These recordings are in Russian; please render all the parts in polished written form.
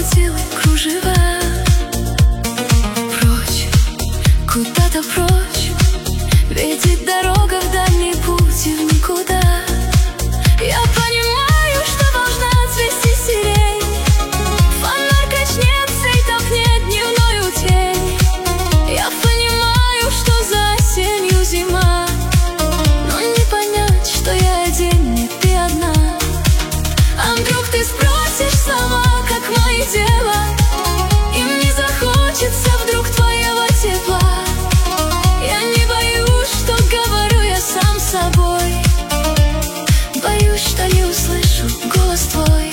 полетела кружева. Прочь, куда-то прочь, ведет дорога в дальний путь и в никуда. Я понимаю, что должна цвести сирень. Фонарь качнется и толкнет дневную тень. Я понимаю, что за осенью зима, но не понять, что я один, не ты одна. А вдруг ты спросишь слова, как мои дела, и мне захочется вдруг твоего тепла. Я не боюсь, что говорю я сам собой. Боюсь, что не услышу голос твой.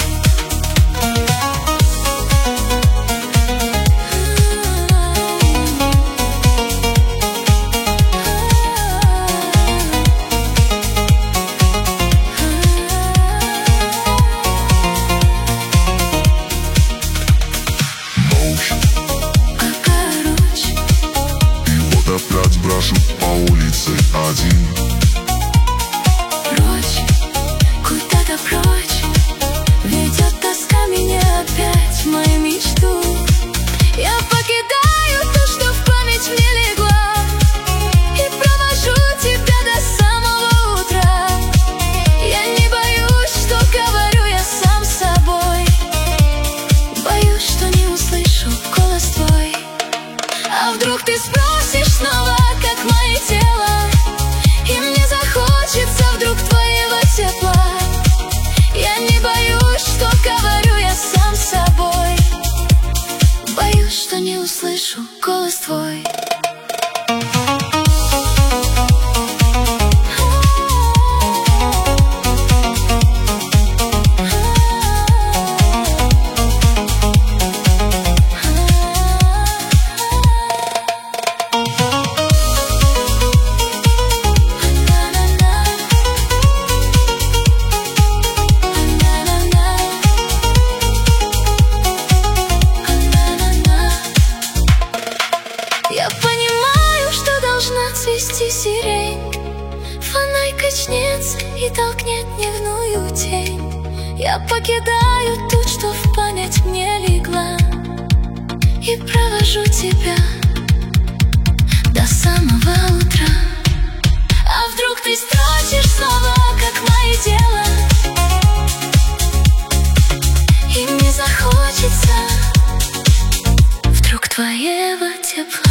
Опять брошу по улице один. Прочь, куда-то прочь, ведет тоска меня опять в мою мечту. Я покидаю то, что в память мне легла, и провожу тебя до самого утра. Я не боюсь, что говорю я сам собой. Боюсь, что не услышу голос твой. А вдруг ты спросишь снова, как мое тело, и мне захочется вдруг твоего тепла. Я не боюсь, что говорю я сам собой. Боюсь, что не услышу голос твой. Я понимаю, что должна цвести сирень. Фонарь качнется и толкнет дневную тень. Я покидаю ту, что в память мне легла, и провожу тебя до самого утра. А вдруг ты спросишь снова, как мое дело, и мне захочется вдруг твоего тепла.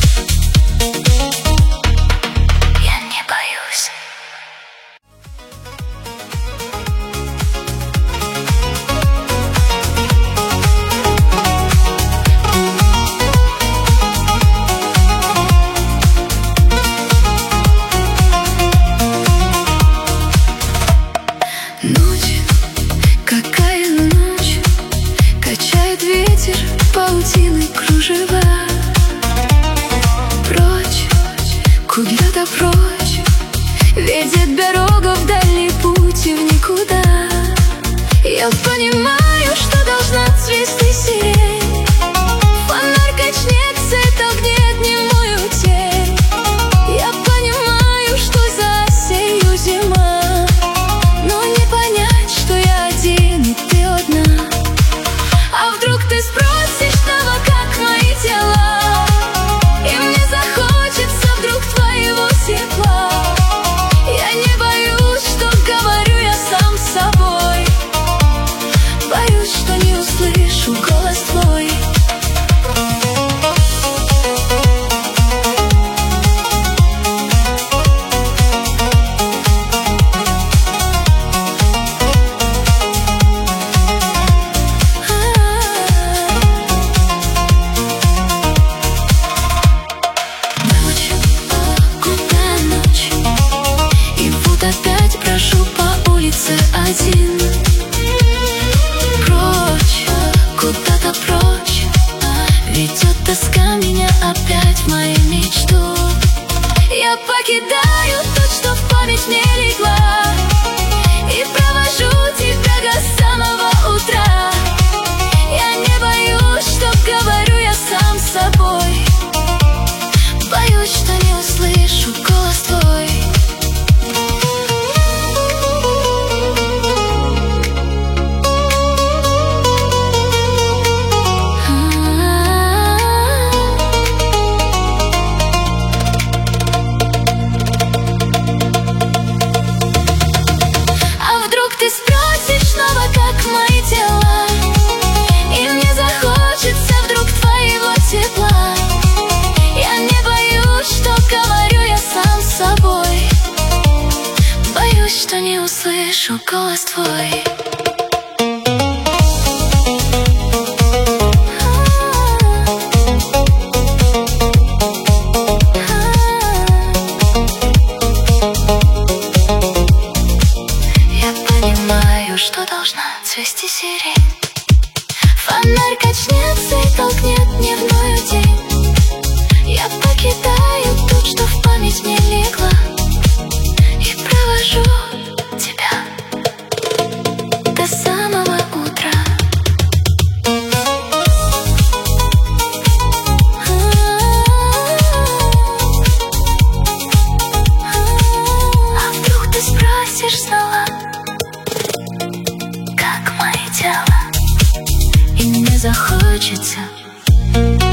Я не боюсь. Ночь, какая ночь, качает ветер паутины кружева. Прочь, куда-то прочь, ведет дорога в дальний путь и в никуда. Я понимаю, что должна цвести сирень. Фонарь качнется и толкнет дневную тень. Я понимаю, что за осенью зима, но не понять, что я один и ты одна. А вдруг ты спросишь снова, как мои дела, и мне захочется вдруг твоего тепла. Я не боюсь, что говорю я сам собой. Боюсь, что не услышу голос твой. Ночь, куда ночь, и вот опять прошу по улице один. Прочь, куда-то прочь, ведет тоска меня опять в мою мечту. Я покидаю то, что в память мне легла, и провожу тебя до самого утра. Я не боюсь, что говорю я сам собой. Боюсь, что не услышу голос твой. что не услышу голос твой. Я понимаю, что должна цвести сирень. Фонарь качнется и толкнет дневную тень. Я покидаю тут, что в память не легла, и провожу тебя до самого утра. А вдруг ты спросишь снова, как мои дела, и мне захочется